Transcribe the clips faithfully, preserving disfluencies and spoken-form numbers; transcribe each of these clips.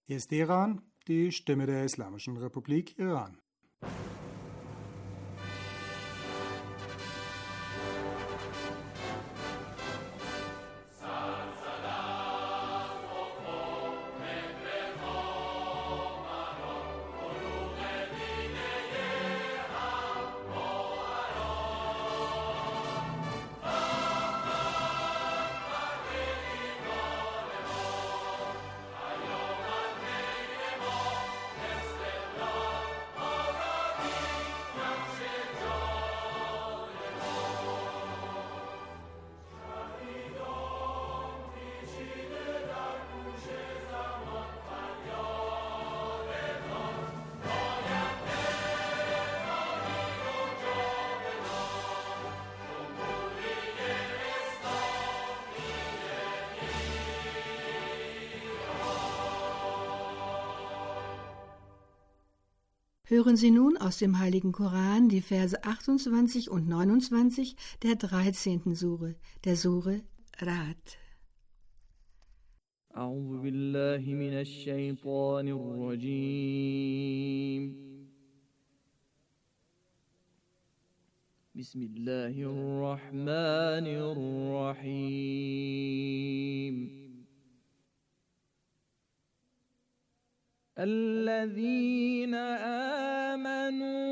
Hier ist Teheran, die Stimme der Islamischen Republik Iran. Hören Sie nun aus dem Heiligen Koran die Verse achtundzwanzig und neunundzwanzig der dreizehnten Sure, der Sure Ra'd. أعوذ بالله من الشيطان الرجيم بسم الله الرحمن الرحيم الذين آمنوا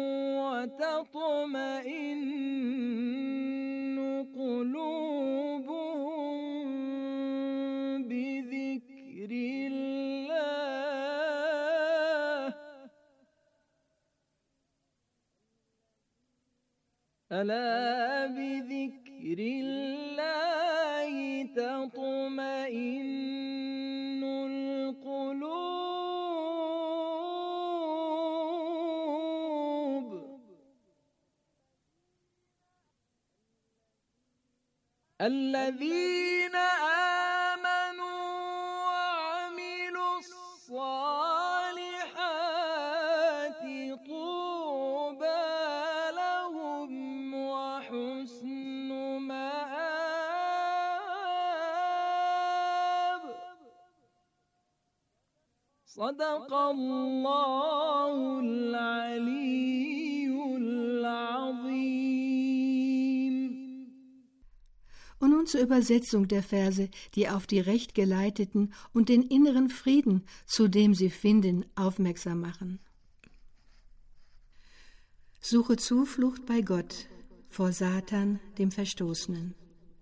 وتطمئن قلوبهم بذكر الله ألا بذكر الله تطمئن القلوب الذين آمنوا وعملوا الصالحات طوبى لهم وحسن مآب صدق الله العلي العظيم. Und nun zur Übersetzung der Verse, die auf die Rechtgeleiteten und den inneren Frieden, zu dem sie finden, aufmerksam machen. Suche Zuflucht bei Gott vor Satan, dem Verstoßenen.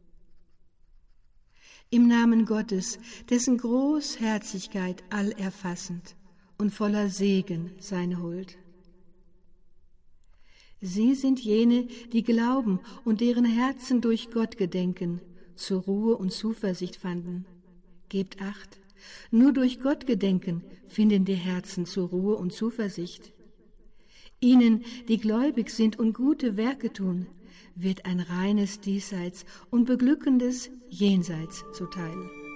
Im Namen Gottes, dessen Großherzigkeit allerfassend und voller Segen seine Huld. Sie sind jene, die glauben und deren Herzen durch Gott gedenken, zur Ruhe und Zuversicht fanden. Gebt Acht, nur durch Gott gedenken finden die Herzen zur Ruhe und Zuversicht. Ihnen, die gläubig sind und gute Werke tun, wird ein reines Diesseits und beglückendes Jenseits zuteil.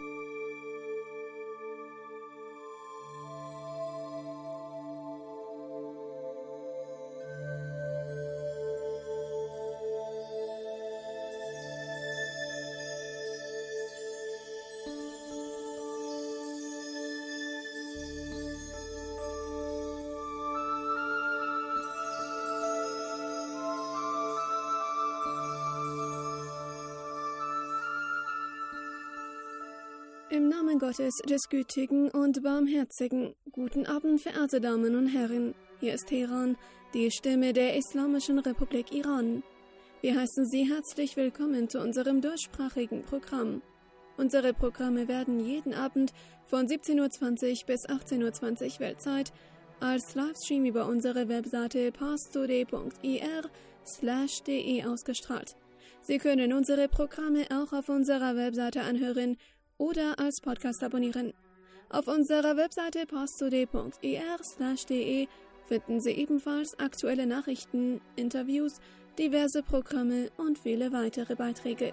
Im Namen Gottes, des Gütigen und Barmherzigen, guten Abend, verehrte Damen und Herren. Hier ist Teheran, die Stimme der Islamischen Republik Iran. Wir heißen Sie herzlich willkommen zu unserem deutschsprachigen Programm. Unsere Programme werden jeden Abend von siebzehn Uhr zwanzig bis achtzehn Uhr zwanzig Weltzeit als Livestream über unsere Webseite parstoday punkt ir slash de ausgestrahlt. Sie können unsere Programme auch auf unserer Webseite anhören oder als Podcast abonnieren. Auf unserer Webseite parstoday punkt ir slash de finden Sie ebenfalls aktuelle Nachrichten, Interviews, diverse Programme und viele weitere Beiträge.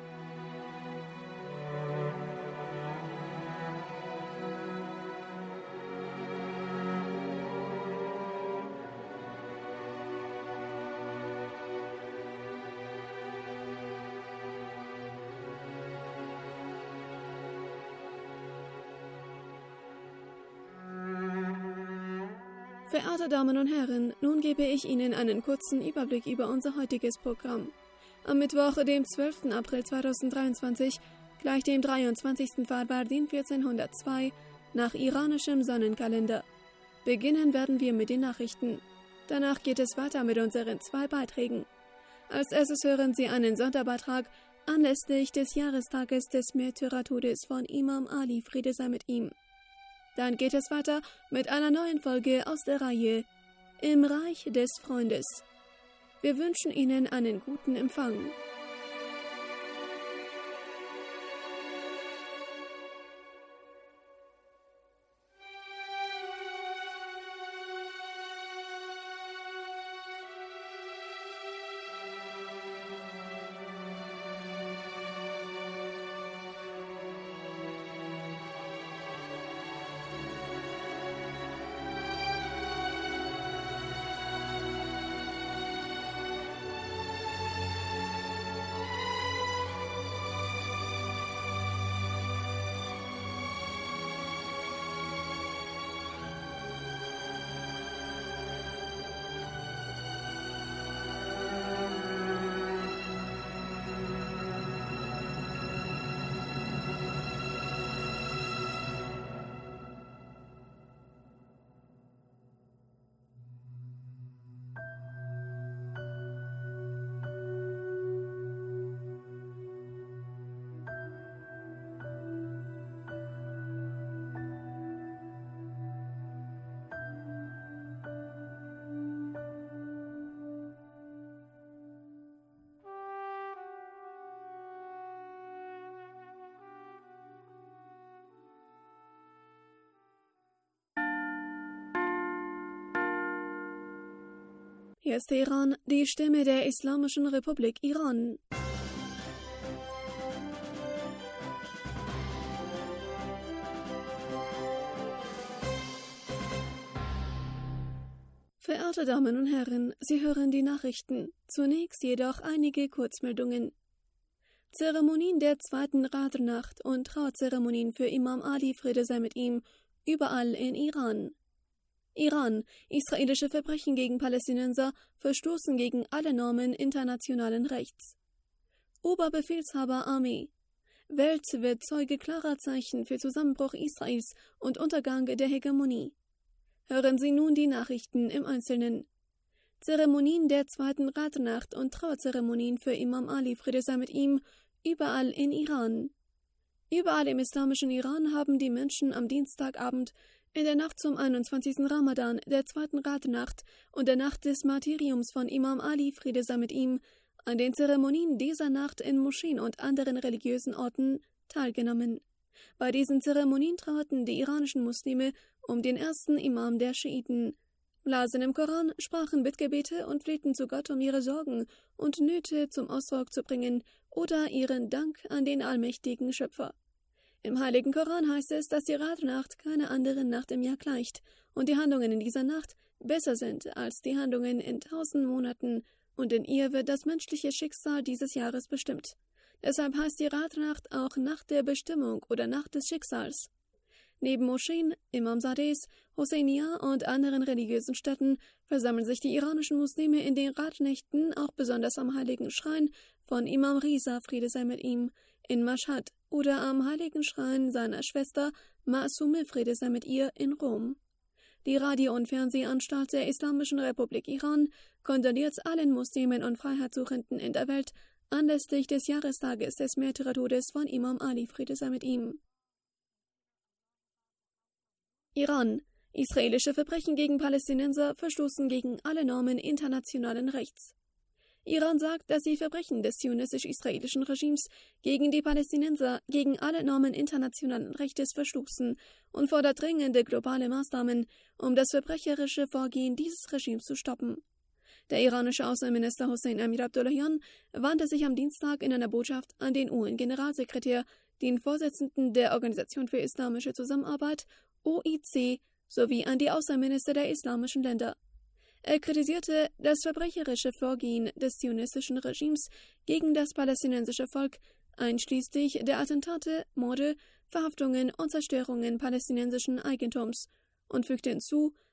Verehrte Damen und Herren, nun gebe ich Ihnen einen kurzen Überblick über unser heutiges Programm. Am Mittwoch, dem zwölften April zweitausenddreiundzwanzig, gleich dem dreiundzwanzigsten Farbardin vierzehnhundertzwei, nach iranischem Sonnenkalender. Beginnen werden wir mit den Nachrichten. Danach geht es weiter mit unseren zwei Beiträgen. Als erstes hören Sie einen Sonderbeitrag anlässlich des Jahrestages des Märtyrertodes von Imam Ali, Friede sei mit ihm. Dann geht es weiter mit einer neuen Folge aus der Reihe Im Reich des Freundes. Wir wünschen Ihnen einen guten Empfang. Hier ist Teheran, die Stimme der Islamischen Republik Iran. Verehrte Damen und Herren, Sie hören die Nachrichten. Zunächst jedoch einige Kurzmeldungen. Zeremonien der zweiten Radrnacht und Trauerzeremonien für Imam Ali, Friede sei mit ihm, überall in Iran. Iran, israelische Verbrechen gegen Palästinenser verstoßen gegen alle Normen internationalen Rechts. Oberbefehlshaber Armee. Welt wird Zeuge klarer Zeichen für Zusammenbruch Israels und Untergang der Hegemonie. Hören Sie nun die Nachrichten im Einzelnen. Zeremonien der zweiten Radrnacht und Trauerzeremonien für Imam Ali, Friede sei mit ihm, überall in Iran. Überall im islamischen Iran haben die Menschen am Dienstagabend in der Nacht zum einundzwanzigsten Ramadan, der zweiten Radrnacht und der Nacht des Martyriums von Imam Ali, Friede sei mit ihm, an den Zeremonien dieser Nacht in Moscheen und anderen religiösen Orten teilgenommen. Bei diesen Zeremonien trauerten die iranischen Muslime um den ersten Imam der Schiiten, lasen im Koran, sprachen Bittgebete und flehten zu Gott, um ihre Sorgen und Nöte zum Ausdruck zu bringen oder ihren Dank an den allmächtigen Schöpfer. Im Heiligen Koran heißt es, dass die Radrnacht keiner anderen Nacht im Jahr gleicht und die Handlungen in dieser Nacht besser sind als die Handlungen in tausend Monaten und in ihr wird das menschliche Schicksal dieses Jahres bestimmt. Deshalb heißt die Radrnacht auch Nacht der Bestimmung oder Nacht des Schicksals. Neben Moscheen, Imamzades, Hosseiniya und anderen religiösen Stätten versammeln sich die iranischen Muslime in den Radnächten auch besonders am Heiligen Schrein von Imam Riza, Friede sei mit ihm, in Mashhad oder am Heiligen Schrein seiner Schwester Ma'sume, Friede sei mit ihr, in Rom. Die Radio- und Fernsehanstalt der Islamischen Republik Iran kondoliert allen Muslimen und Freiheitssuchenden in der Welt anlässlich des Jahrestages des Märtyrertodes von Imam Ali, Friede sei mit ihm. Iran. Israelische Verbrechen gegen Palästinenser verstoßen gegen alle Normen internationalen Rechts. Iran sagt, dass sie Verbrechen des zionistisch-israelischen Regimes gegen die Palästinenser gegen alle Normen internationalen Rechtes verstoßen und fordert dringende globale Maßnahmen, um das verbrecherische Vorgehen dieses Regimes zu stoppen. Der iranische Außenminister Hossein Amir Abdollahian wandte sich am Dienstag in einer Botschaft an den U N-Generalsekretär, den Vorsitzenden der Organisation für Islamische Zusammenarbeit, O I C, sowie an die Außenminister der islamischen Länder. Er kritisierte das verbrecherische Vorgehen des zionistischen Regimes gegen das palästinensische Volk, einschließlich der Attentate, Morde, Verhaftungen und Zerstörungen palästinensischen Eigentums, und fügte hinzu,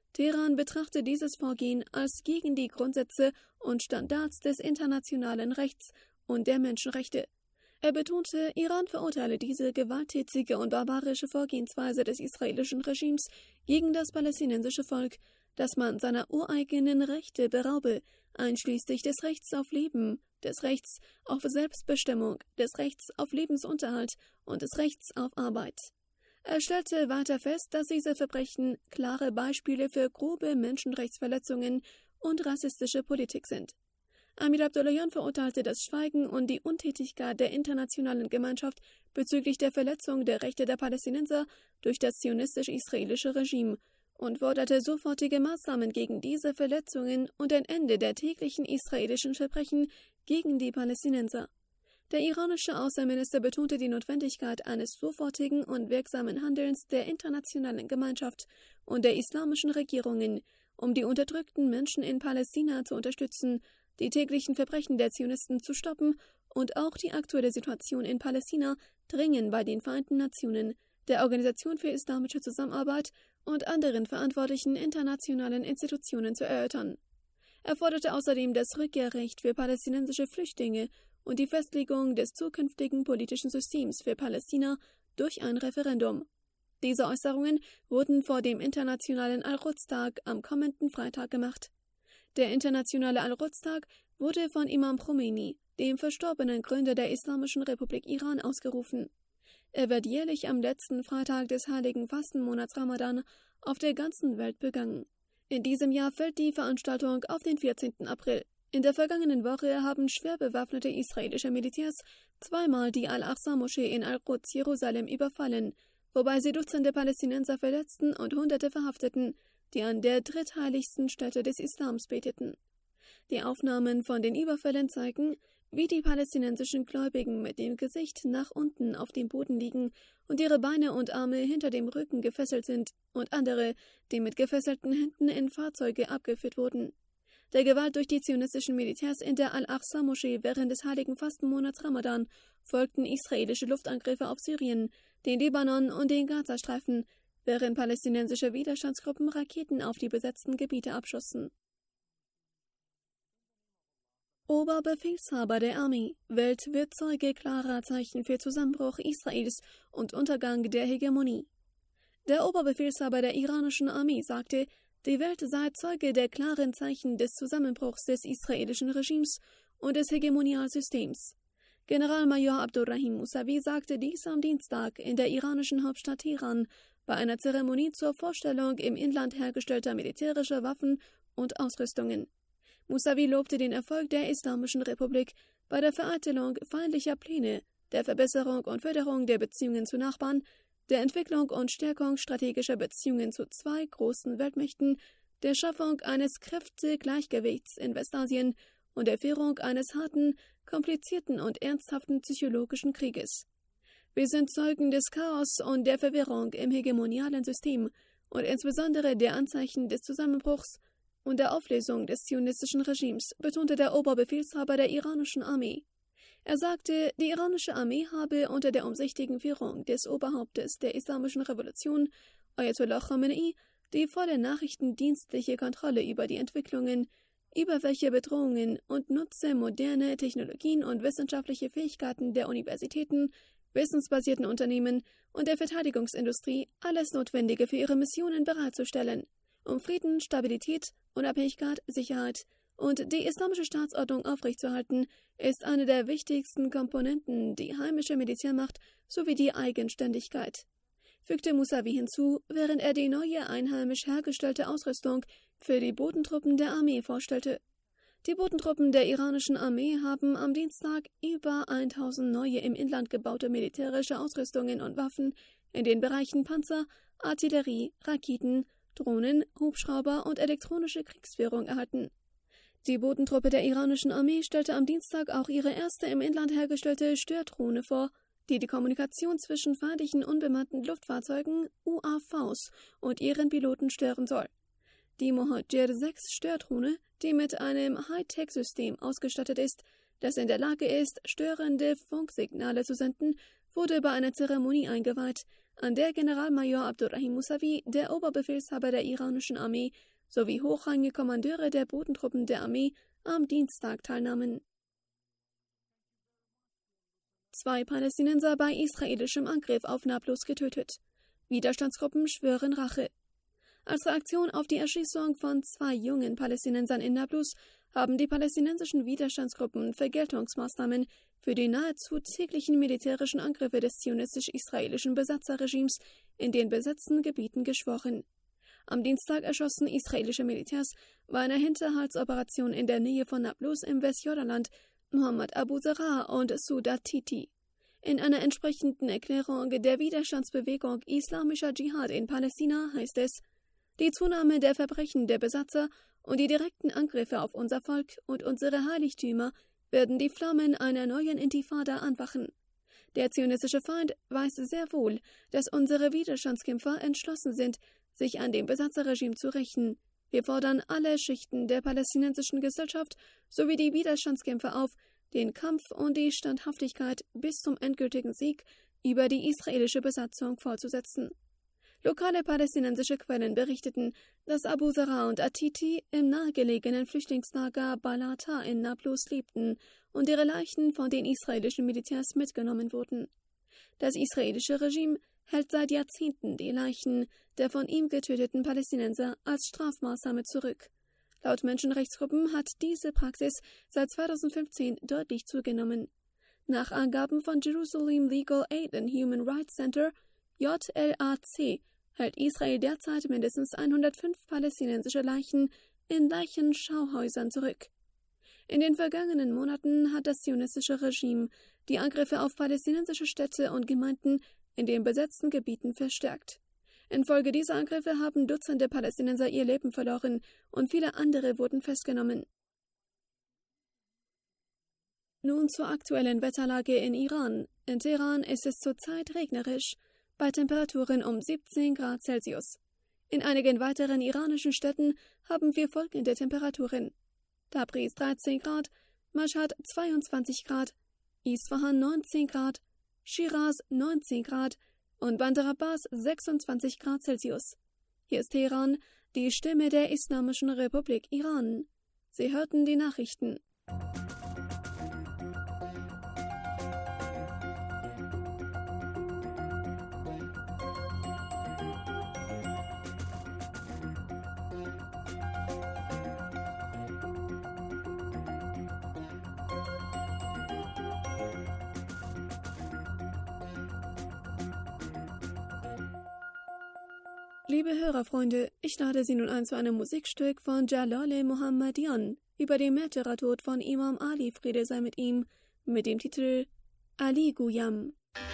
Teheran betrachtet dieses Vorgehen als gegen die Grundsätze und Standards des internationalen Rechts und der Menschenrechte. Er betonte, Iran verurteile diese gewalttätige und barbarische Vorgehensweise des israelischen Regimes gegen das palästinensische Volk, dass man seiner ureigenen Rechte beraube, einschließlich des Rechts auf Leben, des Rechts auf Selbstbestimmung, des Rechts auf Lebensunterhalt und des Rechts auf Arbeit. Er stellte weiter fest, dass diese Verbrechen klare Beispiele für grobe Menschenrechtsverletzungen und rassistische Politik sind. Amir Abdollahian verurteilte das Schweigen und die Untätigkeit der internationalen Gemeinschaft bezüglich der Verletzung der Rechte der Palästinenser durch das zionistisch-israelische Regime und forderte sofortige Maßnahmen gegen diese Verletzungen und ein Ende der täglichen israelischen Verbrechen gegen die Palästinenser. Der iranische Außenminister betonte die Notwendigkeit eines sofortigen und wirksamen Handelns der internationalen Gemeinschaft und der islamischen Regierungen, um die unterdrückten Menschen in Palästina zu unterstützen, die täglichen Verbrechen der Zionisten zu stoppen und auch die aktuelle Situation in Palästina dringend bei den Vereinten Nationen, der Organisation für Islamische Zusammenarbeit und anderen verantwortlichen internationalen Institutionen zu erörtern. Er forderte außerdem das Rückkehrrecht für palästinensische Flüchtlinge und die Festlegung des zukünftigen politischen Systems für Palästina durch ein Referendum. Diese Äußerungen wurden vor dem Internationalen Al-Quds-Tag am kommenden Freitag gemacht. Der Internationale Al-Quds-Tag wurde von Imam Khomeini, dem verstorbenen Gründer der Islamischen Republik Iran, ausgerufen. Er wird jährlich am letzten Freitag des heiligen Fastenmonats Ramadan auf der ganzen Welt begangen. In diesem Jahr fällt die Veranstaltung auf den vierzehnten April. In der vergangenen Woche haben schwer bewaffnete israelische Militärs zweimal die Al-Aqsa-Moschee in Al-Quds, Jerusalem, überfallen, wobei sie Dutzende Palästinenser verletzten und Hunderte verhafteten, die an der drittheiligsten Stätte des Islams beteten. Die Aufnahmen von den Überfällen zeigen, wie die palästinensischen Gläubigen mit dem Gesicht nach unten auf dem Boden liegen und ihre Beine und Arme hinter dem Rücken gefesselt sind und andere, die mit gefesselten Händen in Fahrzeuge abgeführt wurden. Der Gewalt durch die zionistischen Militärs in der Al-Aqsa-Moschee während des heiligen Fastenmonats Ramadan folgten israelische Luftangriffe auf Syrien, den Libanon und den Gazastreifen, während palästinensische Widerstandsgruppen Raketen auf die besetzten Gebiete abschossen. Oberbefehlshaber der Armee: Welt wird Zeuge klarer Zeichen für Zusammenbruch Israels und Untergang der Hegemonie. Der Oberbefehlshaber der iranischen Armee sagte, die Welt sei Zeuge der klaren Zeichen des Zusammenbruchs des israelischen Regimes und des Hegemonialsystems. Generalmajor Abdurrahim Musavi sagte dies am Dienstag in der iranischen Hauptstadt Teheran bei einer Zeremonie zur Vorstellung im Inland hergestellter militärischer Waffen und Ausrüstungen. Musavi lobte den Erfolg der Islamischen Republik bei der Vereitelung feindlicher Pläne, der Verbesserung und Förderung der Beziehungen zu Nachbarn, der Entwicklung und Stärkung strategischer Beziehungen zu zwei großen Weltmächten, der Schaffung eines Kräftegleichgewichts in Westasien und der Führung eines harten, komplizierten und ernsthaften psychologischen Krieges. Wir sind Zeugen des Chaos und der Verwirrung im hegemonialen System und insbesondere der Anzeichen des Zusammenbruchs und der Auflösung des zionistischen Regimes, betonte der Oberbefehlshaber der iranischen Armee. Er sagte, die iranische Armee habe unter der umsichtigen Führung des Oberhauptes der Islamischen Revolution, Ayatollah Khamenei, die volle nachrichtendienstliche Kontrolle über die Entwicklungen, über welche Bedrohungen und nutze moderne Technologien und wissenschaftliche Fähigkeiten der Universitäten, wissensbasierten Unternehmen und der Verteidigungsindustrie alles Notwendige für ihre Missionen bereitzustellen, um Frieden, Stabilität, Unabhängigkeit, Sicherheit und die islamische Staatsordnung aufrechtzuerhalten, ist eine der wichtigsten Komponenten die heimische Militärmacht sowie die Eigenständigkeit, fügte Musavi hinzu, während er die neue einheimisch hergestellte Ausrüstung für die Bodentruppen der Armee vorstellte. Die Bodentruppen der iranischen Armee haben am Dienstag über tausend neue im Inland gebaute militärische Ausrüstungen und Waffen in den Bereichen Panzer, Artillerie, Raketen, Drohnen, Hubschrauber und elektronische Kriegsführung erhalten. Die Bodentruppe der iranischen Armee stellte am Dienstag auch ihre erste im Inland hergestellte Stördrohne vor, die die Kommunikation zwischen feindlichen unbemannten Luftfahrzeugen U A Vs und ihren Piloten stören soll. Die Mohajir sechs Stördrohne, die mit einem Hightech-System ausgestattet ist, das in der Lage ist, störende Funksignale zu senden, wurde bei einer Zeremonie eingeweiht, an der Generalmajor Abdurrahim Musavi, der Oberbefehlshaber der iranischen Armee, sowie hochrangige Kommandeure der Bodentruppen der Armee am Dienstag teilnahmen. Zwei Palästinenser bei israelischem Angriff auf Nablus getötet. Widerstandsgruppen schwören Rache. Als Reaktion auf die Erschießung von zwei jungen Palästinensern in Nablus haben die palästinensischen Widerstandsgruppen Vergeltungsmaßnahmen für die nahezu täglichen militärischen Angriffe des zionistisch-israelischen Besatzerregimes in den besetzten Gebieten geschworen. Am Dienstag erschossen israelische Militärs bei einer Hinterhaltsoperation in der Nähe von Nablus im Westjordanland Mohammed Abu Zahra und Sudat Titi. In einer entsprechenden Erklärung der Widerstandsbewegung Islamischer Dschihad in Palästina heißt es: Die Zunahme der Verbrechen der Besatzer und die direkten Angriffe auf unser Volk und unsere Heiligtümer werden die Flammen einer neuen Intifada anfachen. Der zionistische Feind weiß sehr wohl, dass unsere Widerstandskämpfer entschlossen sind, sich an dem Besatzerregime zu rächen. Wir fordern alle Schichten der palästinensischen Gesellschaft sowie die Widerstandskämpfer auf, den Kampf und die Standhaftigkeit bis zum endgültigen Sieg über die israelische Besatzung fortzusetzen. Lokale palästinensische Quellen berichteten, dass Abu Zahra und Atiti im nahegelegenen Flüchtlingslager Balata in Nablus lebten und ihre Leichen von den israelischen Militärs mitgenommen wurden. Das israelische Regime hält seit Jahrzehnten die Leichen der von ihm getöteten Palästinenser als Strafmaßnahme zurück. Laut Menschenrechtsgruppen hat diese Praxis seit zweitausendfünfzehn deutlich zugenommen. Nach Angaben von Jerusalem Legal Aid and Human Rights Center, J L A C, hält Israel derzeit mindestens hundertfünf palästinensische Leichen in Leichenschauhäusern zurück. In den vergangenen Monaten hat das zionistische Regime die Angriffe auf palästinensische Städte und Gemeinden in den besetzten Gebieten verstärkt. Infolge dieser Angriffe haben Dutzende Palästinenser ihr Leben verloren und viele andere wurden festgenommen. Nun zur aktuellen Wetterlage in Iran. In Teheran ist es zurzeit regnerisch, bei Temperaturen um siebzehn Grad Celsius. In einigen weiteren iranischen Städten haben wir folgende Temperaturen: Tabriz dreizehn Grad, Mashhad zweiundzwanzig Grad, Isfahan neunzehn Grad, Shiraz neunzehn Grad und Bandar Abbas sechsundzwanzig Grad Celsius. Hier ist Teheran, die Stimme der Islamischen Republik Iran. Sie hörten die Nachrichten. Liebe Hörerfreunde, ich lade Sie nun ein zu einem Musikstück von Jalal Mohammadian über den Märtyrertod von Imam Ali, Friede sei mit ihm, mit dem Titel Ali Guyam.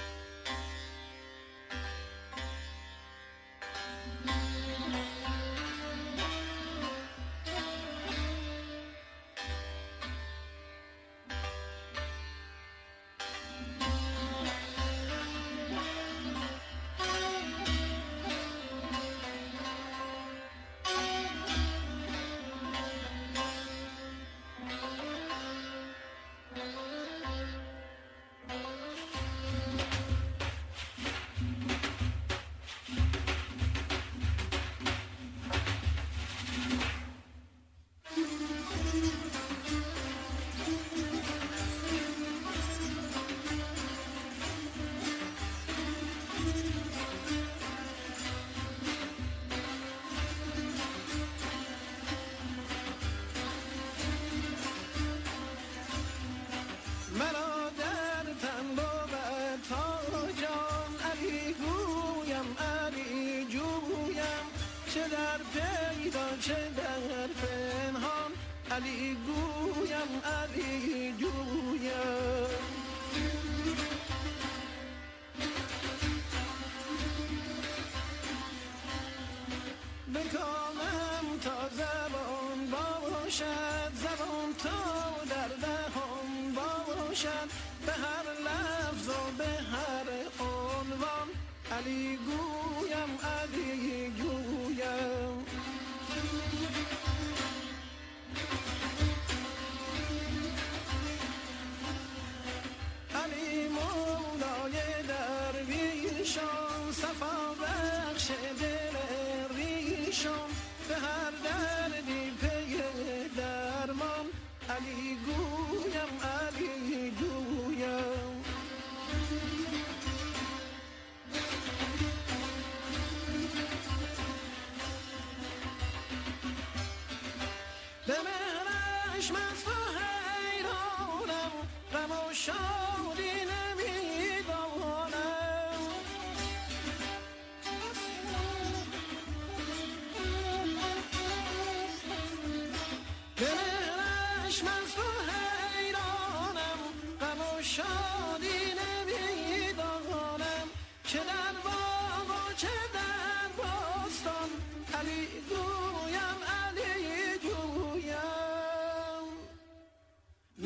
علی گویم علی گویم بکامم تا زبان باشد زبان تا در دهان باشد به هر لفظ و به هر عنوان علی گویم علی گویم علی مولای درویشان صفا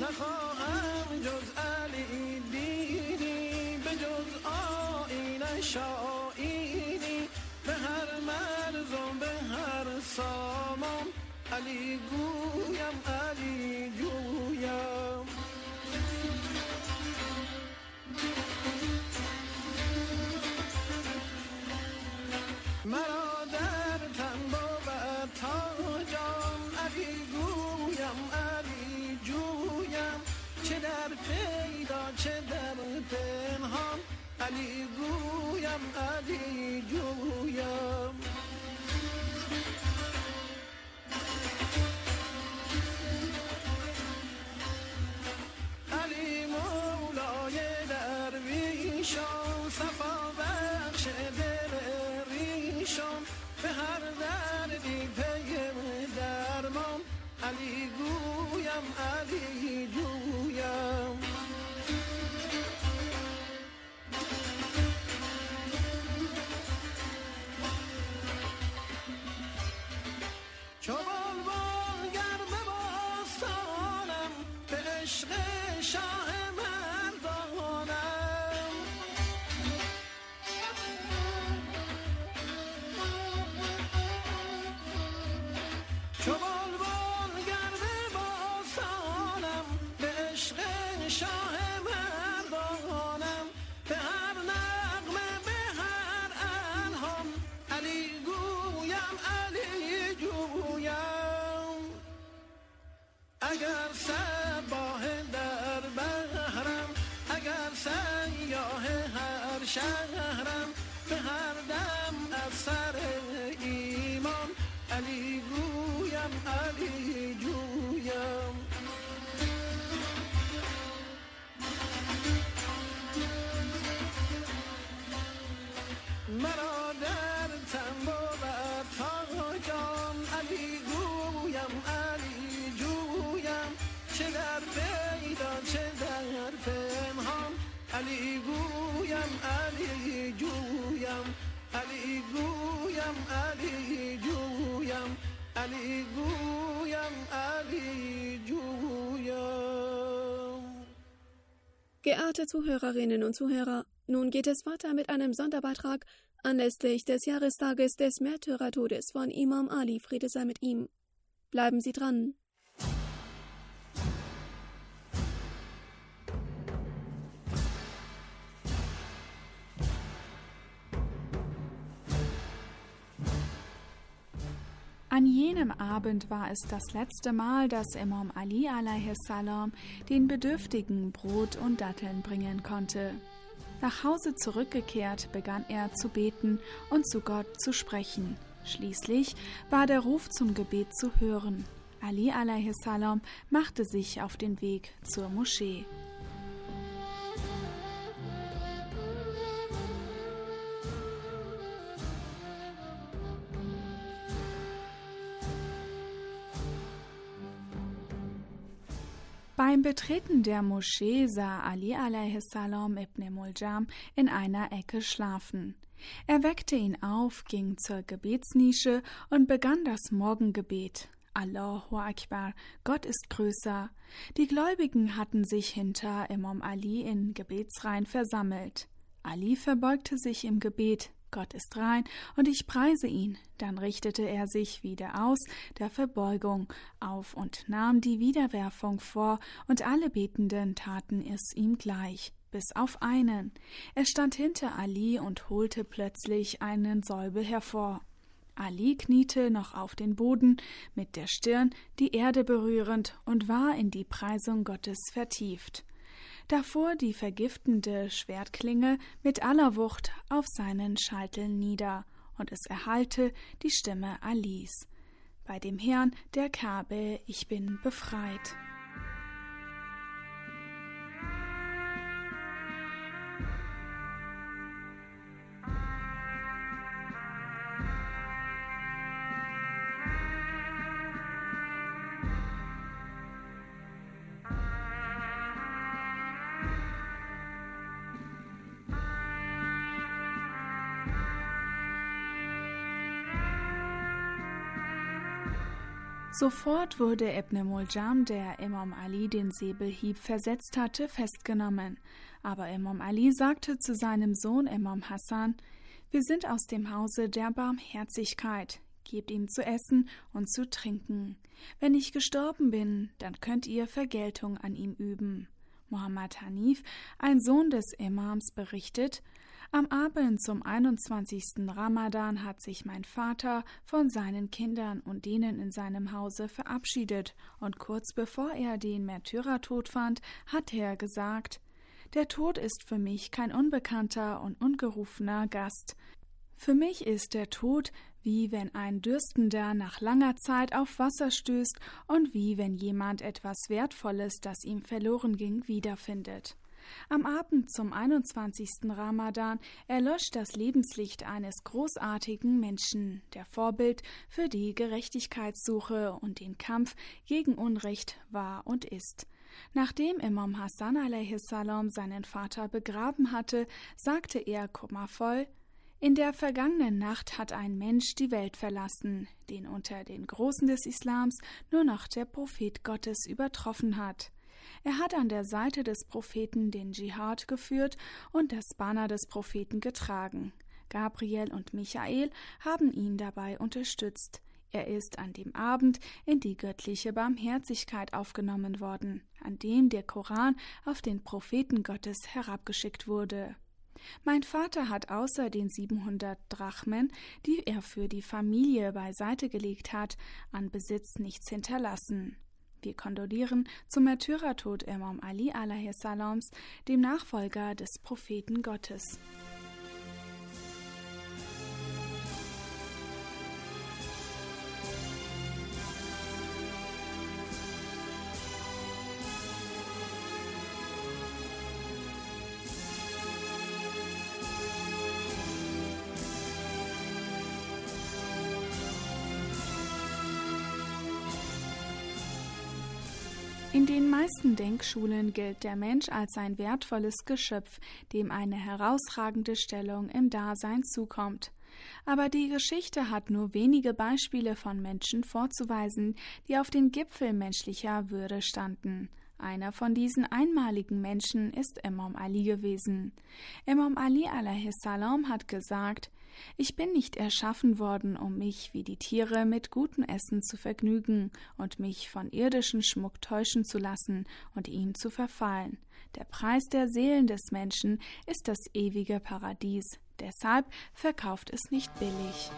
نخواهم جز علی دینی، به جز آیین شاینی، به هر مرز و به هر سامان علی گویم علی جویم. مرا در تن بود تاجم علی گویم علی جویم، چه در پیدا چه در پنهان علی گویم علی جویم. علی مولای درویشان، صفا بخش دل ریشان، به هر دردی پی درمان علی گویم علی جویم. چو بلبل گر به باستانم، به عشق شاه مردانم، چو بلبل گر به باستانم، به عشق شاه مردانم، به هر نغمه به هر الهام علی گویم علی جویم. اگر سباه در بحرم، اگر سیاه هر شهرم، به هر دم از سر ایمان علی گویم علی جویم. مرا در تن بود تاجم علی گویم علی جویم، چه در پیدا چه در پنهان علی گویم علی جویم. علی گویم علی جویم، علی گویم علی جویم. Geehrte Zuhörerinnen und Zuhörer, nun geht es weiter mit einem Sonderbeitrag anlässlich des Jahrestages des Märtyrertodes von Imam Ali, Friede sei mit ihm. Bleiben Sie dran. An jenem Abend war es das letzte Mal, dass Imam Ali alaihi salam den Bedürftigen Brot und Datteln bringen konnte. Nach Hause zurückgekehrt, begann er zu beten und zu Gott zu sprechen. Schließlich war der Ruf zum Gebet zu hören. Ali alaihi salam machte sich auf den Weg zur Moschee. Beim Betreten der Moschee sah Ali alaihi salam Ibn Muljam in einer Ecke schlafen. Er weckte ihn auf, ging zur Gebetsnische und begann das Morgengebet. Allahu Akbar, Gott ist größer. Die Gläubigen hatten sich hinter Imam Ali in Gebetsreihen versammelt. Ali verbeugte sich im Gebet. Gott ist rein und ich preise ihn. Dann richtete er sich wieder aus der Verbeugung auf und nahm die Wiederwerfung vor, und alle Betenden taten es ihm gleich, bis auf einen. Er stand hinter Ali und holte plötzlich einen Säubel hervor. Ali kniete noch auf den Boden, mit der Stirn die Erde berührend, und war in die Preisung Gottes vertieft. Da fuhr die vergiftende Schwertklinge mit aller Wucht auf seinen Scheitel nieder, und es erhallte die Stimme Alis: Bei dem Herrn der Kabe, ich bin befreit. Sofort wurde Ibn Muljam, der Imam Ali den Säbelhieb versetzt hatte, festgenommen. Aber Imam Ali sagte zu seinem Sohn Imam Hassan: Wir sind aus dem Hause der Barmherzigkeit. Gebt ihm zu essen und zu trinken. Wenn ich gestorben bin, dann könnt ihr Vergeltung an ihm üben. Muhammad Hanif, ein Sohn des Imams, berichtet: Am Abend zum einundzwanzigsten Ramadan hat sich mein Vater von seinen Kindern und denen in seinem Hause verabschiedet, und kurz bevor er den Märtyrertod fand, hat er gesagt: Der Tod ist für mich kein unbekannter und ungerufener Gast. Für mich ist der Tod wie wenn ein Dürstender nach langer Zeit auf Wasser stößt und wie wenn jemand etwas Wertvolles, das ihm verloren ging, wiederfindet. Am Abend zum einundzwanzigsten Ramadan erlöscht das Lebenslicht eines großartigen Menschen, der Vorbild für die Gerechtigkeitssuche und den Kampf gegen Unrecht war und ist. Nachdem Imam Hassan alaihi salam seinen Vater begraben hatte, sagte er kummervoll: In der vergangenen Nacht hat ein Mensch die Welt verlassen, den unter den Großen des Islams nur noch der Prophet Gottes übertroffen hat. Er hat an der Seite des Propheten den Dschihad geführt und das Banner des Propheten getragen. Gabriel und Michael haben ihn dabei unterstützt. Er ist an dem Abend in die göttliche Barmherzigkeit aufgenommen worden, an dem der Koran auf den Propheten Gottes herabgeschickt wurde. Mein Vater hat außer den siebenhundert Drachmen, die er für die Familie beiseite gelegt hat, an Besitz nichts hinterlassen. Wir kondolieren zum Märtyrertod Imam Ali alaihi salams, dem Nachfolger des Propheten Gottes. In den meisten Denkschulen gilt der Mensch als ein wertvolles Geschöpf, dem eine herausragende Stellung im Dasein zukommt. Aber die Geschichte hat nur wenige Beispiele von Menschen vorzuweisen, die auf den Gipfel menschlicher Würde standen. Einer von diesen einmaligen Menschen ist Imam Ali gewesen. Imam Ali alaihi salam hat gesagt: Ich bin nicht erschaffen worden, um mich wie die Tiere mit gutem Essen zu vergnügen und mich von irdischem Schmuck täuschen zu lassen und ihm zu verfallen. Der Preis der Seelen des Menschen ist das ewige Paradies. Deshalb verkauft es nicht billig.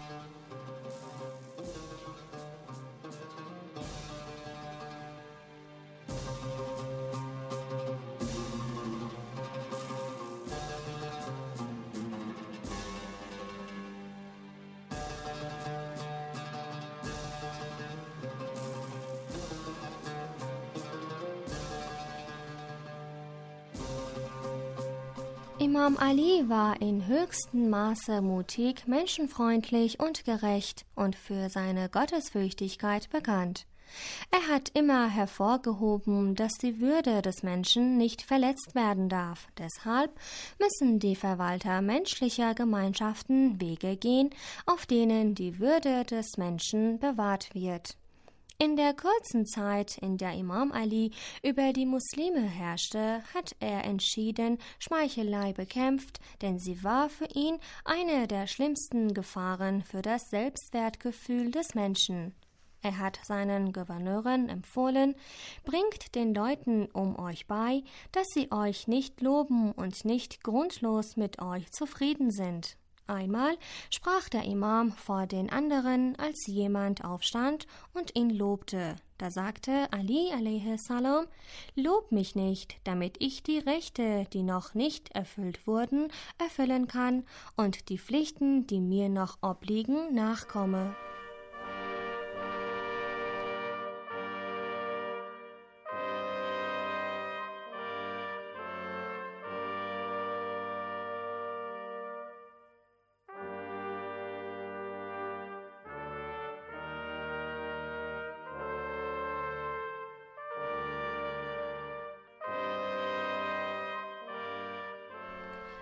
Imam Ali war in höchstem Maße mutig, menschenfreundlich und gerecht und für seine Gottesfürchtigkeit bekannt. Er hat immer hervorgehoben, dass die Würde des Menschen nicht verletzt werden darf. Deshalb müssen die Verwalter menschlicher Gemeinschaften Wege gehen, auf denen die Würde des Menschen bewahrt wird. In der kurzen Zeit, in der Imam Ali über die Muslime herrschte, hat er entschieden Schmeichelei bekämpft, denn sie war für ihn eine der schlimmsten Gefahren für das Selbstwertgefühl des Menschen. Er hat seinen Gouverneuren empfohlen: Bringt den Leuten um euch bei, dass sie euch nicht loben und nicht grundlos mit euch zufrieden sind. Einmal sprach der Imam vor den anderen, als jemand aufstand und ihn lobte. Da sagte Ali alaihi salam: Lob mich nicht, damit ich die Rechte, die noch nicht erfüllt wurden, erfüllen kann und die Pflichten, die mir noch obliegen, nachkomme.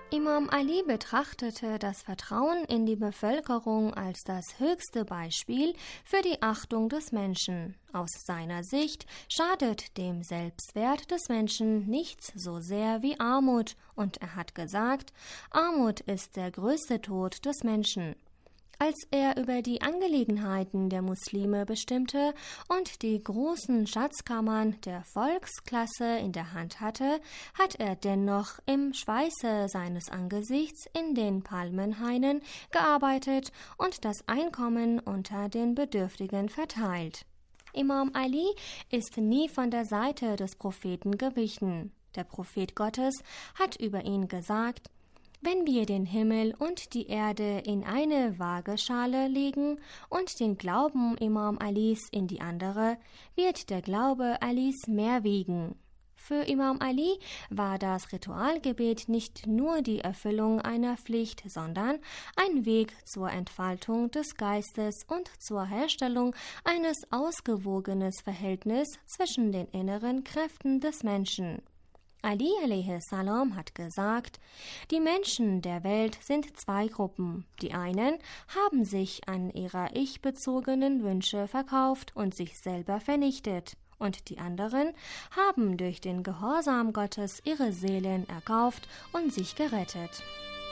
Imam Ali betrachtete das Vertrauen in die Bevölkerung als das höchste Beispiel für die Achtung des Menschen. Aus seiner Sicht schadet dem Selbstwert des Menschen nichts so sehr wie Armut, und er hat gesagt, Armut ist der größte Tod des Menschen. Als er über die Angelegenheiten der Muslime bestimmte und die großen Schatzkammern der Volksklasse in der Hand hatte, hat er dennoch im Schweiße seines Angesichts in den Palmenhainen gearbeitet und das Einkommen unter den Bedürftigen verteilt. Imam Ali ist nie von der Seite des Propheten gewichen. Der Prophet Gottes hat über ihn gesagt: Wenn wir den Himmel und die Erde in eine Waageschale legen und den Glauben Imam Alis in die andere, wird der Glaube Alis mehr wiegen. Für Imam Ali war das Ritualgebet nicht nur die Erfüllung einer Pflicht, sondern ein Weg zur Entfaltung des Geistes und zur Herstellung eines ausgewogenen Verhältnisses zwischen den inneren Kräften des Menschen. Ali alaihi salam hat gesagt, die Menschen der Welt sind zwei Gruppen. Die einen haben sich an ihrer ich-bezogenen Wünsche verkauft und sich selber vernichtet. Und die anderen haben durch den Gehorsam Gottes ihre Seelen erkauft und sich gerettet.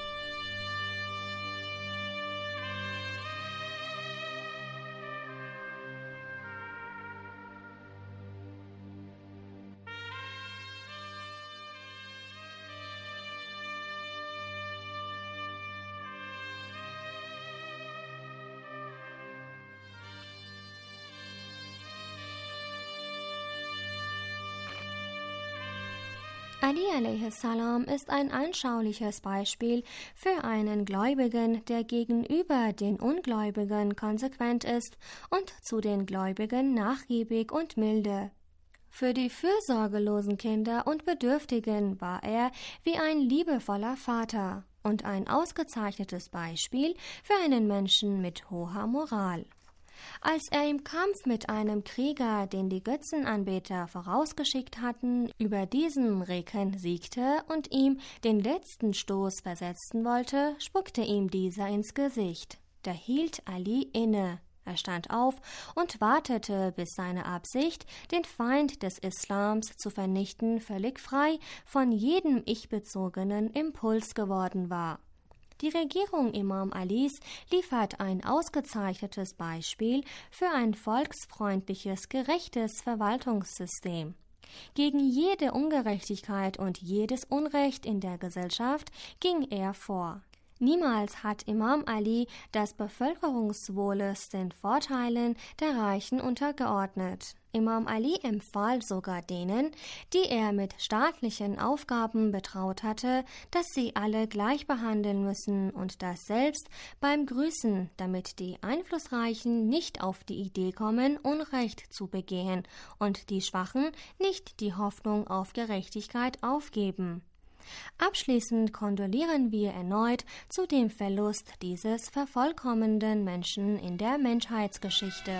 Ali alaihi salam ist ein anschauliches Beispiel für einen Gläubigen, der gegenüber den Ungläubigen konsequent ist und zu den Gläubigen nachgiebig und milde. Für die fürsorgelosen Kinder und Bedürftigen war er wie ein liebevoller Vater und ein ausgezeichnetes Beispiel für einen Menschen mit hoher Moral. Als er im Kampf mit einem Krieger, den die Götzenanbeter vorausgeschickt hatten, über diesen Reken siegte und ihm den letzten Stoß versetzen wollte, spuckte ihm dieser ins Gesicht. Da hielt Ali inne. Er stand auf und wartete, bis seine Absicht, den Feind des Islams zu vernichten, völlig frei von jedem ich-bezogenen Impuls geworden war. Die Regierung Imam Alis liefert ein ausgezeichnetes Beispiel für ein volksfreundliches, gerechtes Verwaltungssystem. Gegen jede Ungerechtigkeit und jedes Unrecht in der Gesellschaft ging er vor. Niemals hat Imam Ali das Bevölkerungswohles den Vorteilen der Reichen untergeordnet. Imam Ali empfahl sogar denen, die er mit staatlichen Aufgaben betraut hatte, dass sie alle gleich behandeln müssen und das selbst beim Grüßen, damit die Einflussreichen nicht auf die Idee kommen, Unrecht zu begehen und die Schwachen nicht die Hoffnung auf Gerechtigkeit aufgeben. Abschließend kondolieren wir erneut zu dem Verlust dieses vervollkommnenden Menschen in der Menschheitsgeschichte.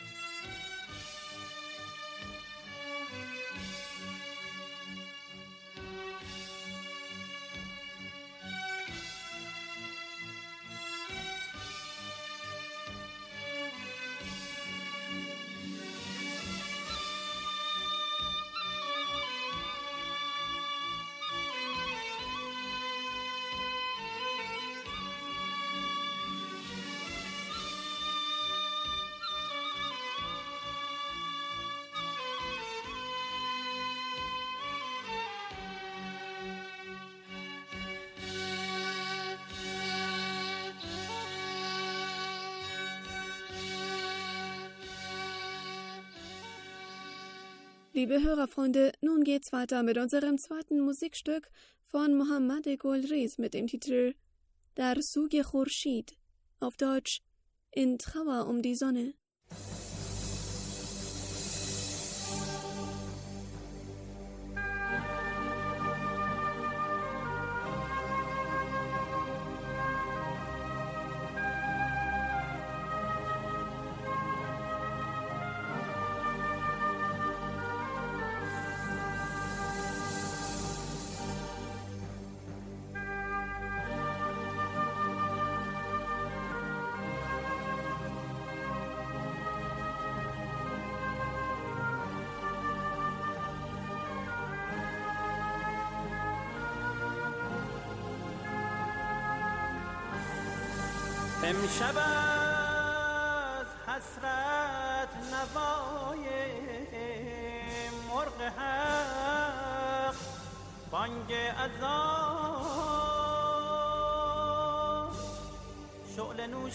Liebe Hörerfreunde, nun geht's weiter mit unserem zweiten Musikstück von Mohammad Gulriz mit dem Titel Dar Sugh Khurshid, auf Deutsch In Trauer um die Sonne. امشب از حسرت نوای مرغ حق بانگ اذان شعله نوش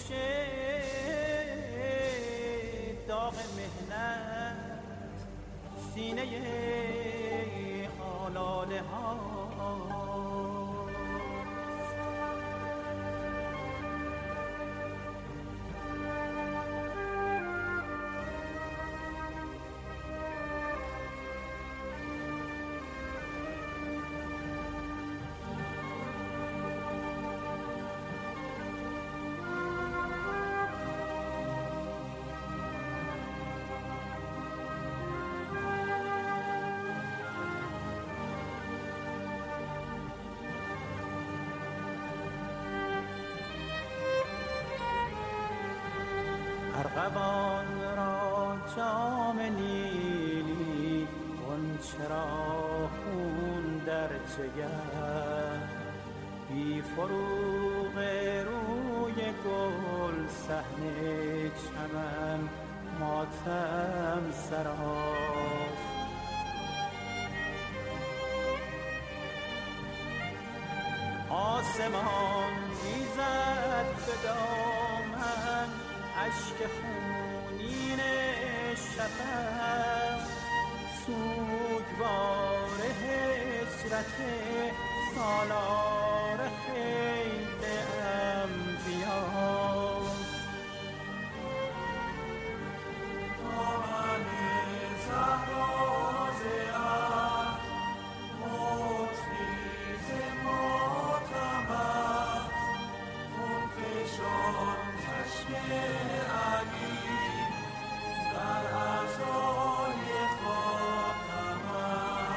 داغ مهنت سینه آلاله ها ارغوان را جام نیلی غنچه را خون در جگر بی فروغ روی گل صحنه چمن ماتم سراست آسمان میزد به دامن اشک خونین شفق سوگوار هجرت سالار خیل انبیا دامن زهراز عهد مطریز ماتم است خون فشان چشم علی در عزای فاطمه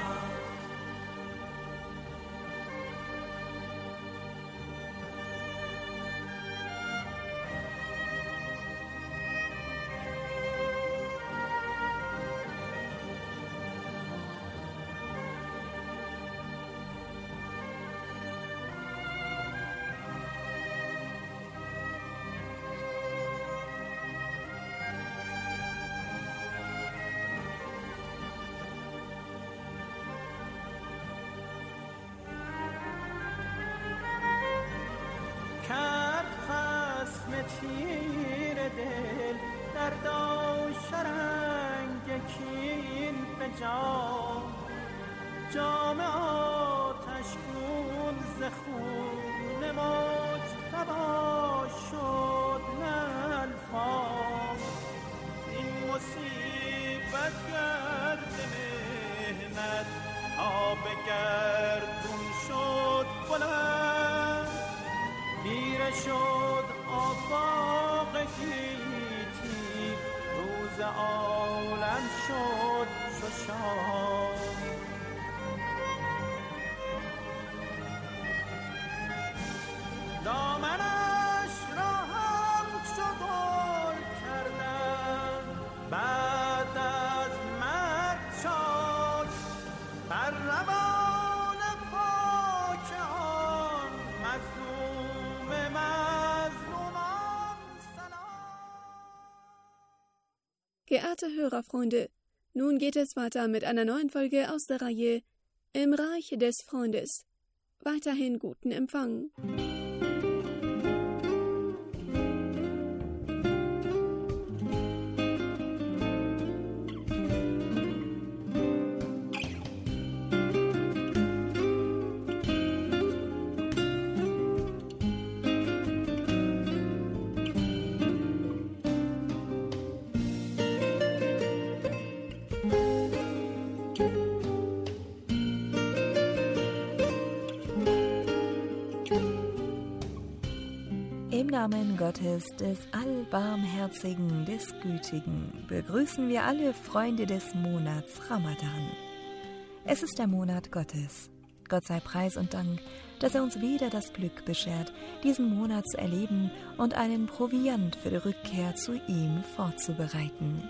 تیر دل در داش رنگ کین به جام جام آتش گون ز خون مجتبی شد الفام این مصیبت گرد مهنت آب گردون شد بلند میره شد آفاق گیتی روز عالم شد ششام دامنش را همچو گل کردن بعد از مرگ چاک بر روان پاک آن مظلوم مظلومان سلام. Geehrte Hörerfreunde, nun geht es weiter mit einer neuen Folge aus der Reihe Im Reich des Freundes. Weiterhin guten Empfang. Im Namen Gottes, des Allbarmherzigen, des Gütigen, begrüßen wir alle Freunde des Monats Ramadan. Es ist der Monat Gottes. Gott sei Preis und Dank, dass er uns wieder das Glück beschert, diesen Monat zu erleben und einen Proviant für die Rückkehr zu ihm vorzubereiten.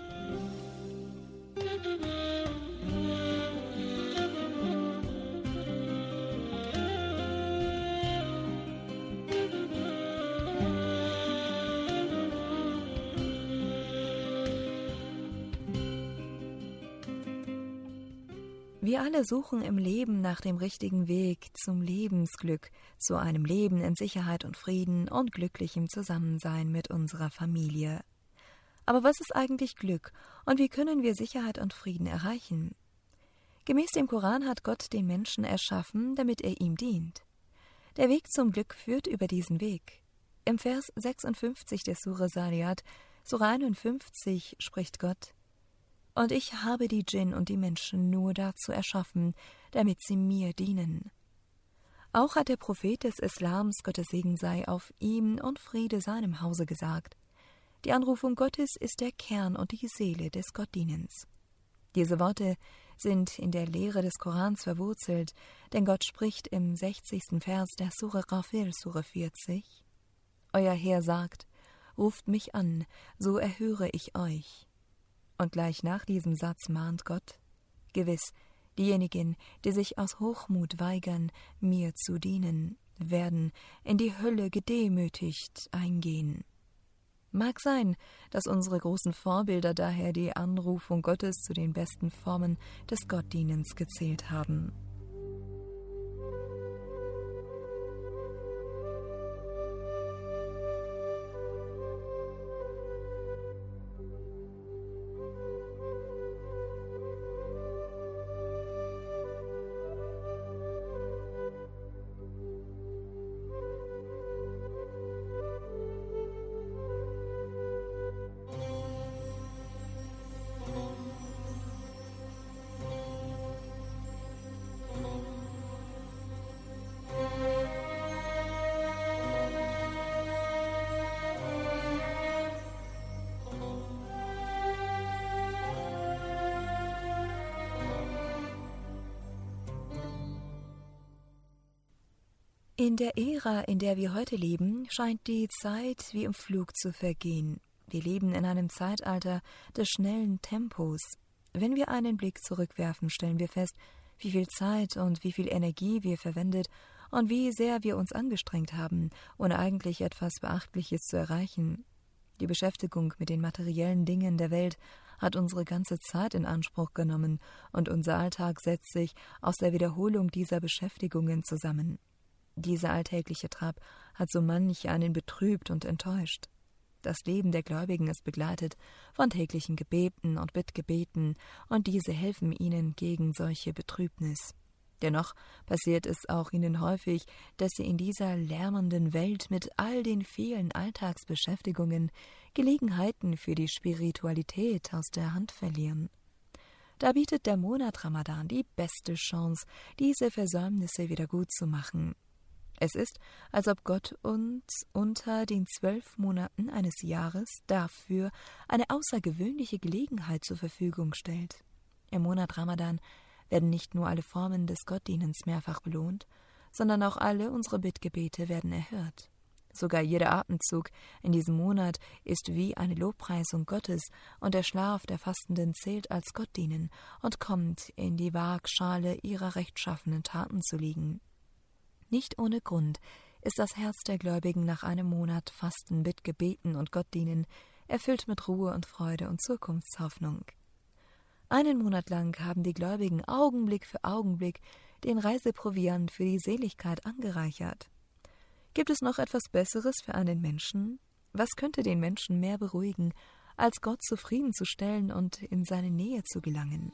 Wir alle suchen im Leben nach dem richtigen Weg zum Lebensglück, zu einem Leben in Sicherheit und Frieden und glücklichem Zusammensein mit unserer Familie. Aber was ist eigentlich Glück und wie können wir Sicherheit und Frieden erreichen? Gemäß dem Koran hat Gott den Menschen erschaffen, damit er ihm dient. Der Weg zum Glück führt über diesen Weg. Im Vers sechsundfünfzig der Sure Zariyat, Sure einundfünfzig, spricht Gott: Und ich habe die Djinn und die Menschen nur dazu erschaffen, damit sie mir dienen. Auch hat der Prophet des Islams, Gottes Segen sei auf ihm und Friede seinem Hause, gesagt: Die Anrufung Gottes ist der Kern und die Seele des Gottdienens. Diese Worte sind in der Lehre des Korans verwurzelt, denn Gott spricht im sechzigsten Vers der Sure Ghafir, Sure vierzig: Euer Herr sagt: Ruft mich an, so erhöre ich euch. Und gleich nach diesem Satz mahnt Gott: Gewiss, diejenigen, die sich aus Hochmut weigern, mir zu dienen, werden in die Hölle gedemütigt eingehen. Mag sein, dass unsere großen Vorbilder daher die Anrufung Gottes zu den besten Formen des Gottdienens gezählt haben. In der Ära, in der wir heute leben, scheint die Zeit wie im Flug zu vergehen. Wir leben in einem Zeitalter des schnellen Tempos. Wenn wir einen Blick zurückwerfen, stellen wir fest, wie viel Zeit und wie viel Energie wir verwendet und wie sehr wir uns angestrengt haben, ohne eigentlich etwas Beachtliches zu erreichen. Die Beschäftigung mit den materiellen Dingen der Welt hat unsere ganze Zeit in Anspruch genommen und unser Alltag setzt sich aus der Wiederholung dieser Beschäftigungen zusammen. Dieser alltägliche Trab hat so manch einen betrübt und enttäuscht. Das Leben der Gläubigen ist begleitet von täglichen Gebeten und Bittgebeten, und diese helfen ihnen gegen solche Betrübnis. Dennoch passiert es auch ihnen häufig, dass sie in dieser lärmenden Welt mit all den vielen Alltagsbeschäftigungen Gelegenheiten für die Spiritualität aus der Hand verlieren. Da bietet der Monat Ramadan die beste Chance, diese Versäumnisse wieder gut zu machen. Es ist, als ob Gott uns unter den zwölf Monaten eines Jahres dafür eine außergewöhnliche Gelegenheit zur Verfügung stellt. Im Monat Ramadan werden nicht nur alle Formen des Gottdienens mehrfach belohnt, sondern auch alle unsere Bittgebete werden erhört. Sogar jeder Atemzug in diesem Monat ist wie eine Lobpreisung Gottes, und der Schlaf der Fastenden zählt als Gottdienen und kommt in die Waagschale ihrer rechtschaffenen Taten zu liegen. Nicht ohne Grund ist das Herz der Gläubigen nach einem Monat Fasten, Bittgebeten und Gottdienen erfüllt mit Ruhe und Freude und Zukunftshoffnung. Einen Monat lang haben die Gläubigen Augenblick für Augenblick den Reiseproviant für die Seligkeit angereichert. Gibt es noch etwas Besseres für einen Menschen? Was könnte den Menschen mehr beruhigen, als Gott zufriedenzustellen und in seine Nähe zu gelangen?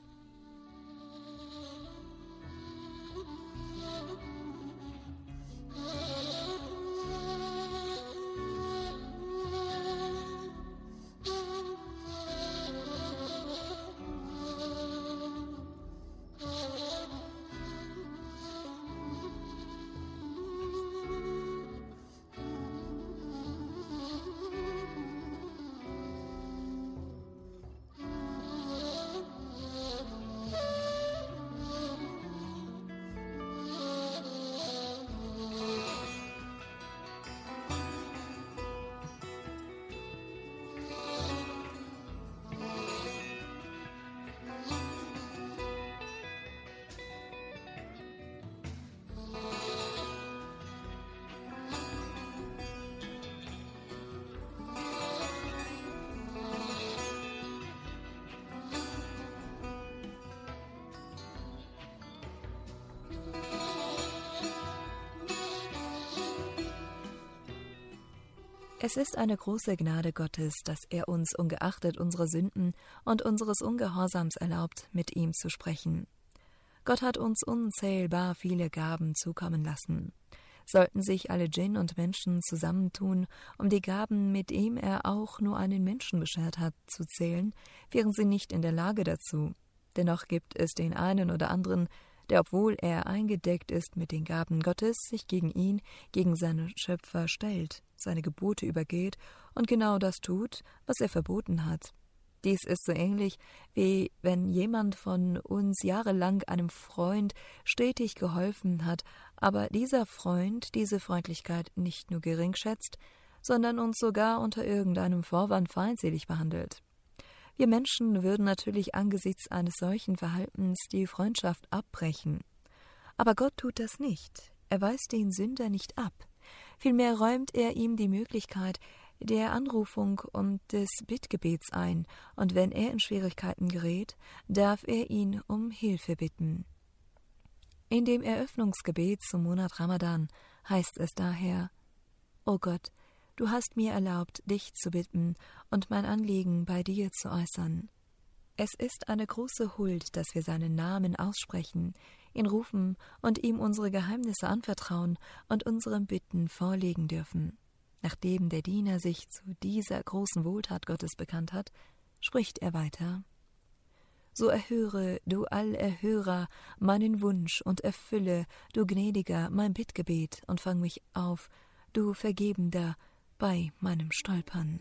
Es ist eine große Gnade Gottes, dass er uns ungeachtet unserer Sünden und unseres Ungehorsams erlaubt, mit ihm zu sprechen. Gott hat uns unzählbar viele Gaben zukommen lassen. Sollten sich alle Djinn und Menschen zusammentun, um die Gaben, mit ihm er auch nur einen Menschen beschert hat, zu zählen, wären sie nicht in der Lage dazu. Dennoch gibt es den einen oder anderen, der, obwohl er eingedeckt ist mit den Gaben Gottes, sich gegen ihn, gegen seinen Schöpfer stellt, seine Gebote übergeht und genau das tut, was er verboten hat. Dies ist so ähnlich, wie wenn jemand von uns jahrelang einem Freund stetig geholfen hat, aber dieser Freund diese Freundlichkeit nicht nur gering schätzt, sondern uns sogar unter irgendeinem Vorwand feindselig behandelt. Wir Menschen würden natürlich angesichts eines solchen Verhaltens die Freundschaft abbrechen. Aber Gott tut das nicht. Er weist den Sünder nicht ab. Vielmehr räumt er ihm die Möglichkeit der Anrufung und des Bittgebets ein, und wenn er in Schwierigkeiten gerät, darf er ihn um Hilfe bitten. In dem Eröffnungsgebet zum Monat Ramadan heißt es daher: O Gott, du hast mir erlaubt, dich zu bitten und mein Anliegen bei dir zu äußern. Es ist eine große Huld, dass wir seinen Namen aussprechen, ihn rufen und ihm unsere Geheimnisse anvertrauen und unsere Bitten vorlegen dürfen. Nachdem der Diener sich zu dieser großen Wohltat Gottes bekannt hat, spricht er weiter: So erhöre, du Allerhörer, meinen Wunsch und erfülle, du Gnädiger, mein Bittgebet und fang mich auf, du Vergebender, bei meinem Stolpern.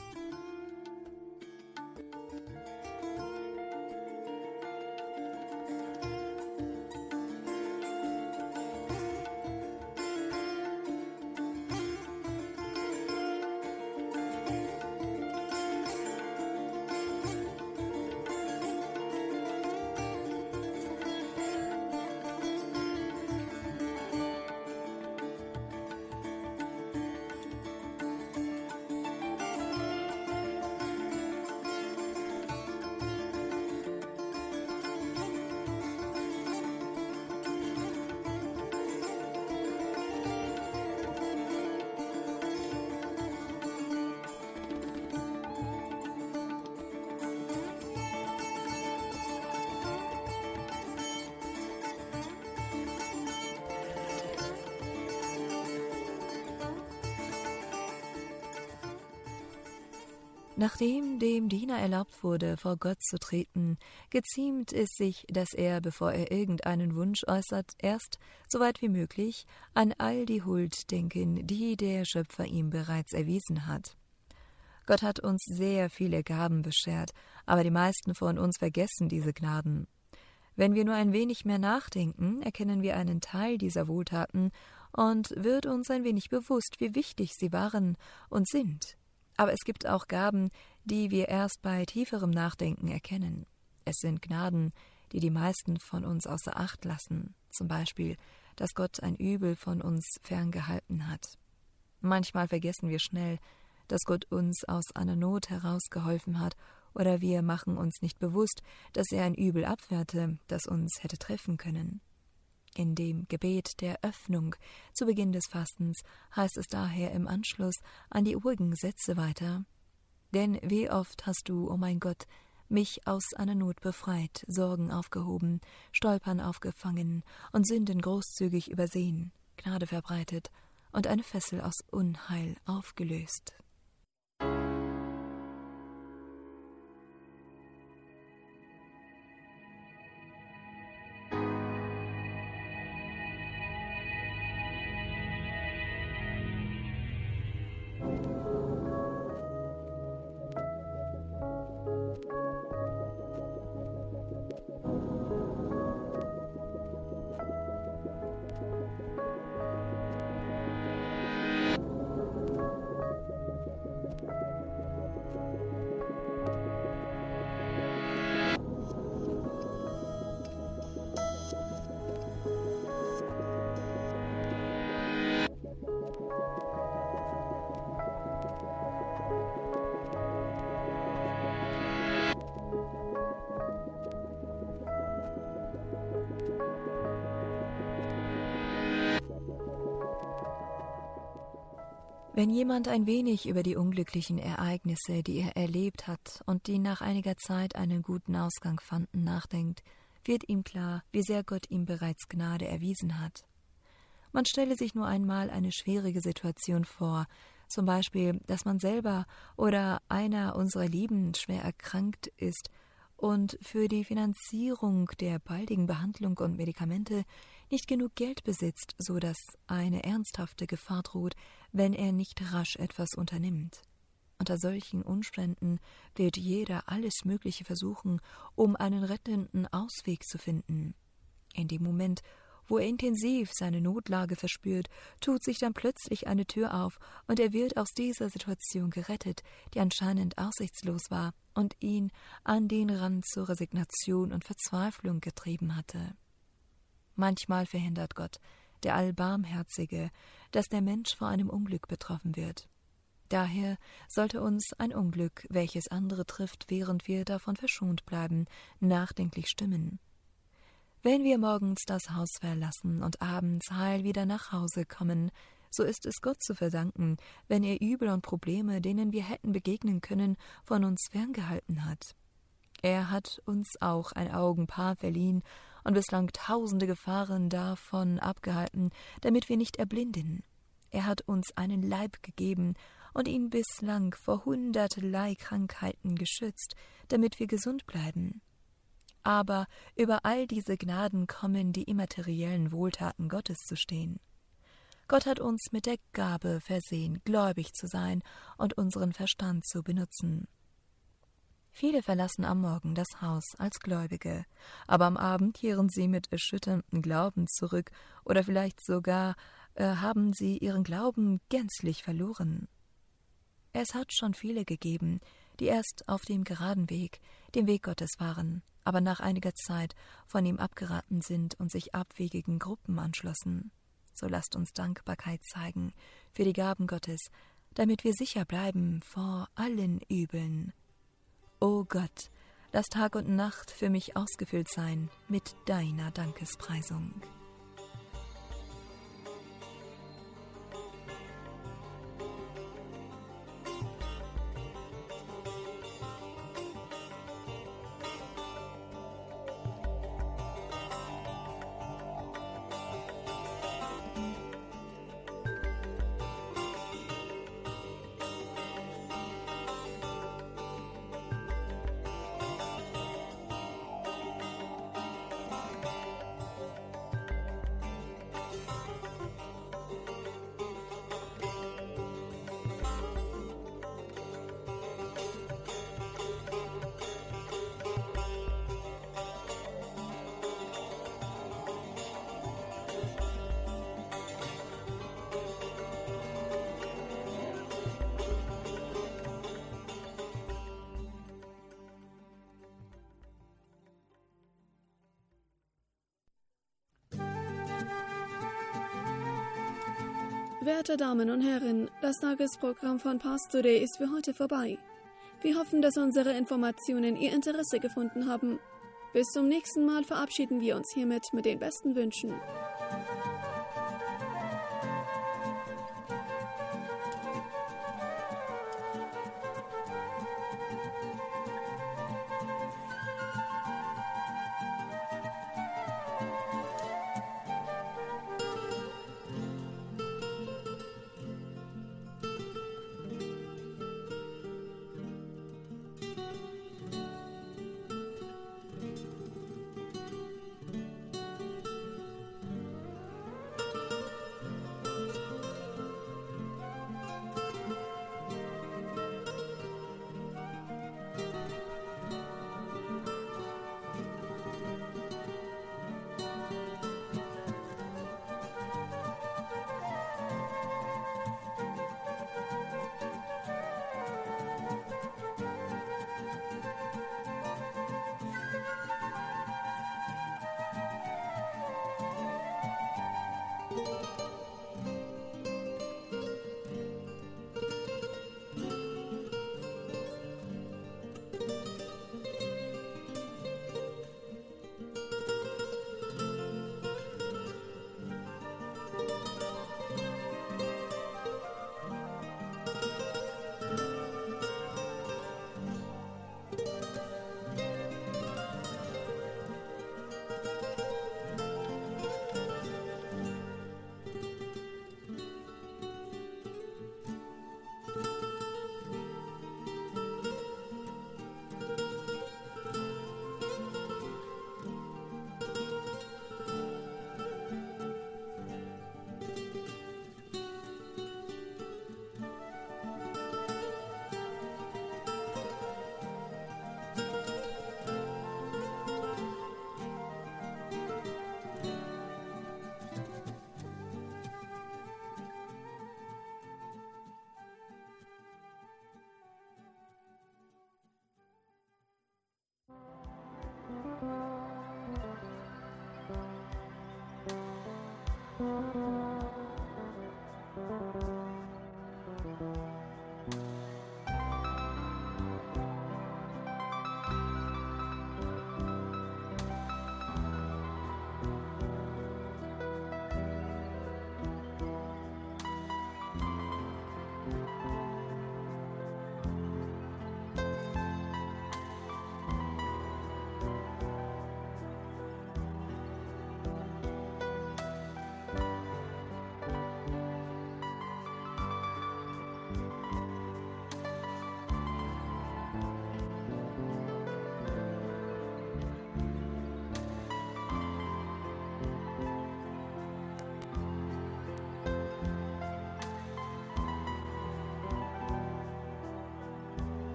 Nachdem dem Diener erlaubt wurde, vor Gott zu treten, geziemt es sich, dass er, bevor er irgendeinen Wunsch äußert, erst, so weit wie möglich, an all die Huld denken, die der Schöpfer ihm bereits erwiesen hat. Gott hat uns sehr viele Gaben beschert, aber die meisten von uns vergessen diese Gnaden. Wenn wir nur ein wenig mehr nachdenken, erkennen wir einen Teil dieser Wohltaten und wird uns ein wenig bewusst, wie wichtig sie waren und sind. Aber es gibt auch Gaben, die wir erst bei tieferem Nachdenken erkennen. Es sind Gnaden, die die meisten von uns außer Acht lassen. Zum Beispiel, dass Gott ein Übel von uns ferngehalten hat. Manchmal vergessen wir schnell, dass Gott uns aus einer Not herausgeholfen hat, oder wir machen uns nicht bewusst, dass er ein Übel abwehrte, das uns hätte treffen können. In dem Gebet der Öffnung zu Beginn des Fastens heißt es daher im Anschluss an die urigen Sätze weiter: Denn wie oft hast du, o mein Gott, mich aus einer Not befreit, Sorgen aufgehoben, Stolpern aufgefangen und Sünden großzügig übersehen, Gnade verbreitet und eine Fessel aus Unheil aufgelöst. Wenn jemand ein wenig über die unglücklichen Ereignisse, die er erlebt hat und die nach einiger Zeit einen guten Ausgang fanden, nachdenkt, wird ihm klar, wie sehr Gott ihm bereits Gnade erwiesen hat. Man stelle sich nur einmal eine schwierige Situation vor, zum Beispiel, dass man selber oder einer unserer Lieben schwer erkrankt ist und für die Finanzierung der baldigen Behandlung und Medikamente nicht genug Geld besitzt, so dass eine ernsthafte Gefahr droht, wenn er nicht rasch etwas unternimmt. Unter solchen Umständen wird jeder alles Mögliche versuchen, um einen rettenden Ausweg zu finden. In dem Moment, wo er intensiv seine Notlage verspürt, tut sich dann plötzlich eine Tür auf und er wird aus dieser Situation gerettet, die anscheinend aussichtslos war und ihn an den Rand zur Resignation und Verzweiflung getrieben hatte. Manchmal verhindert Gott, der Allbarmherzige, dass der Mensch vor einem Unglück betroffen wird. Daher sollte uns ein Unglück, welches andere trifft, während wir davon verschont bleiben, nachdenklich stimmen. Wenn wir morgens das Haus verlassen und abends heil wieder nach Hause kommen, so ist es Gott zu verdanken, wenn er Übel und Probleme, denen wir hätten begegnen können, von uns ferngehalten hat. Er hat uns auch ein Augenpaar verliehen und bislang tausende Gefahren davon abgehalten, damit wir nicht erblinden. Er hat uns einen Leib gegeben und ihn bislang vor hunderterlei Krankheiten geschützt, damit wir gesund bleiben. Aber über all diese Gnaden kommen die immateriellen Wohltaten Gottes zu stehen. Gott hat uns mit der Gabe versehen, gläubig zu sein und unseren Verstand zu benutzen. Viele verlassen am Morgen das Haus als Gläubige, aber am Abend kehren sie mit erschütterndem Glauben zurück oder vielleicht sogar äh, haben sie ihren Glauben gänzlich verloren. Es hat schon viele gegeben, die erst auf dem geraden Weg, dem Weg Gottes waren, aber nach einiger Zeit von ihm abgeraten sind und sich abwegigen Gruppen anschlossen. So lasst uns Dankbarkeit zeigen für die Gaben Gottes, damit wir sicher bleiben vor allen Übeln. O Gott, lass Tag und Nacht für mich ausgefüllt sein mit deiner Dankespreisung. Werte Damen und Herren, das Tagesprogramm von Pars Today ist für heute vorbei. Wir hoffen, dass unsere Informationen Ihr Interesse gefunden haben. Bis zum nächsten Mal verabschieden wir uns hiermit mit den besten Wünschen.